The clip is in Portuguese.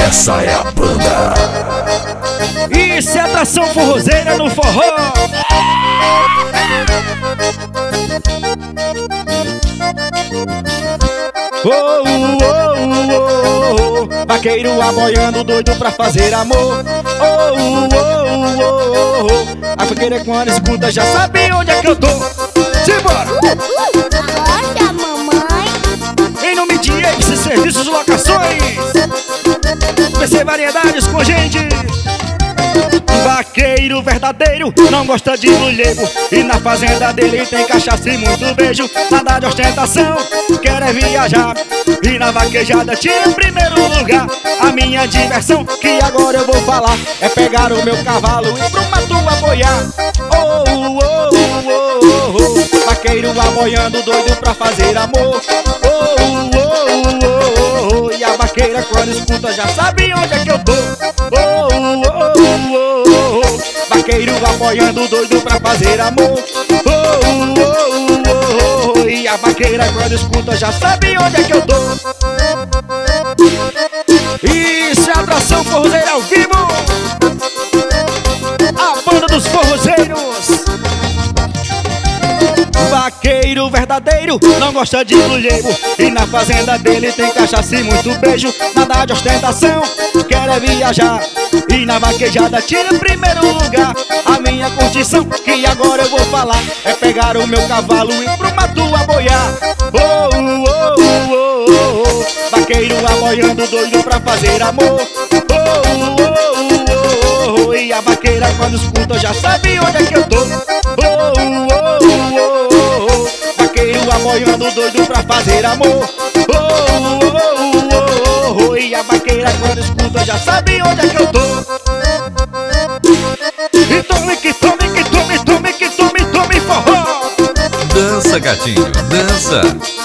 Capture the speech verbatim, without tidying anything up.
essa é a banda. Isso é atração forrozeira no forró. Oh, oh, oh, oh, oh. Vaqueiro aboiando, doido pra fazer amor. Oh, oh, oh, oh, oh. A vaqueira quando escuta já sabe onde é que eu tô. Simbora! Olha, mamãe. Em nome de Ace Serviços de Locações, P C Variedades com gente. Vaqueiro verdadeiro não gosta de mulheiro, e na fazenda dele tem cachaça e muito beijo. Nada de ostentação, quer é viajar, e na vaquejada tira em primeiro lugar. A minha diversão, que agora eu vou falar, é pegar o meu cavalo e pro mato aboiar. Oh, oh, oh, oh, oh, oh. Vaqueiro aboiando, doido pra fazer amor. Oh, oh, oh, oh, oh, oh. E a vaqueira quando escuta já sabe onde é que eu tô. Oh, oh, oh, oh, oh, oh. Vaqueiro aboiando, doido pra fazer amor. Oh, oh, oh, oh, oh. E a vaqueira quando escuta já sabe onde é que eu tô. Isso é atração forrozeira ao vivo. A banda dos forrozeiros. Vaqueiro verdadeiro não gosta de mulheiro, e na fazenda dele tem cachaça e muito beijo. Nada de ostentação, quer é viajar, e na vaquejada tira em primeiro lugar. A minha curtição, que agora eu vou falar, é pegar o meu cavalo e pro mato aboiar. Oh, oh, oh, oh, oh, oh. Vaqueiro aboiando, doido pra fazer amor. Oh, oh, oh, oh, oh. E a vaqueira quando escuta já sabe onde é que eu tô. Oh, oh, oh, oh, oh. Vaqueiro aboiando, doido pra fazer amor. Oh, oh, oh, oh, oh. E a vaqueira quando escuta já sabe onde é que eu tô. E tome, que tome, que tome, tome, que tome, tome forró. Dança, gatinho, dança.